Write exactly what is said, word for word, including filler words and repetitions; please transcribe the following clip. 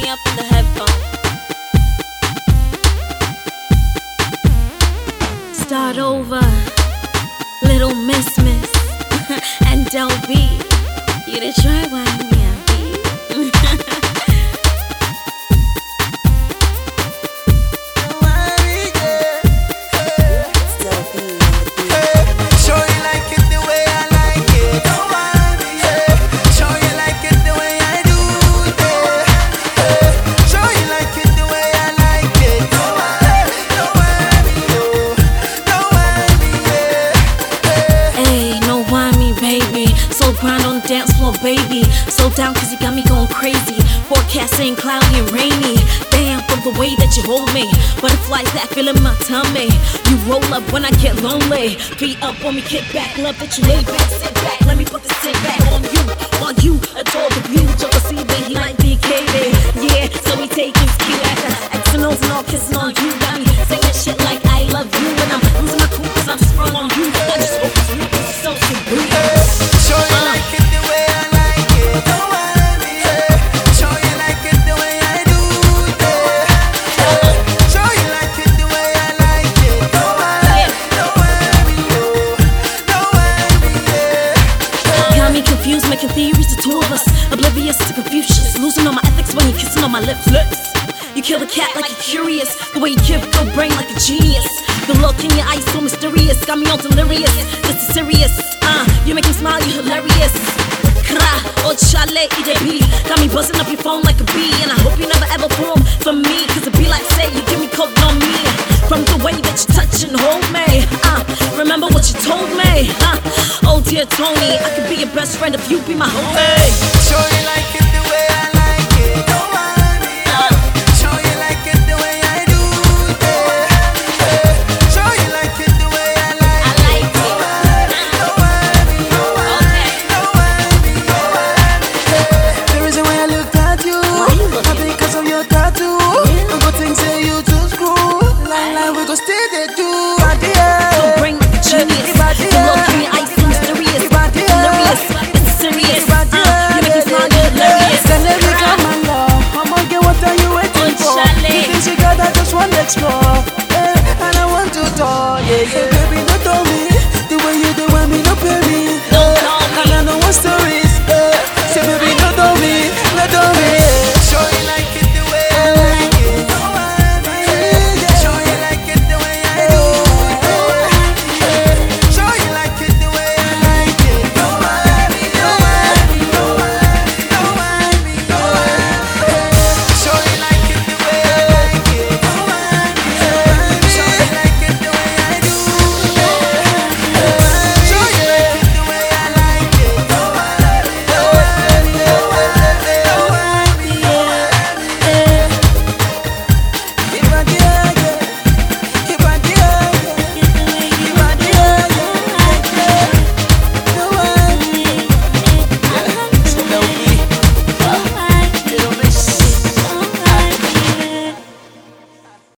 me up in the headphone. Start over, Little Miss Miss and Del B. You done try winding me up, B. Grind on the dance floor, baby. So down cause you got me going crazy. Forecast saying cloudy and rainy. Damn, from the way that you hold me. Butterflies that feel in my tummy. You roll up when I get lonely. Feet up on me, kick back. Love that you lay back, sit back. Let me put the sit back on you. On you, adore the view. Just to see that he like D K, yeah, so we take his cue after X and O's and all kissing on you. Got me saying shit like I love you. And I'm losing my cool cause I'm sprung on you. I just hope you so sweet. Making theories, the two of us, oblivious to Confucius. Losing all my ethics when you're kissing on my lips. lips. You kill the cat like you're curious. The way you give your brain like a genius. The look in your eyes so mysterious. Got me all delirious. This is serious. Uh, you make me smile, you're hilarious. Kra, oh chale, E J B. Got me buzzing up your phone like a bee. And I hope you never ever fall for me. Cause it be like, say, you give me coke on me. From the way that you touch and hold me. Uh, remember what you told me. Uh, oh dear Tony, I could be your best friend if you be my homie. Show you like it.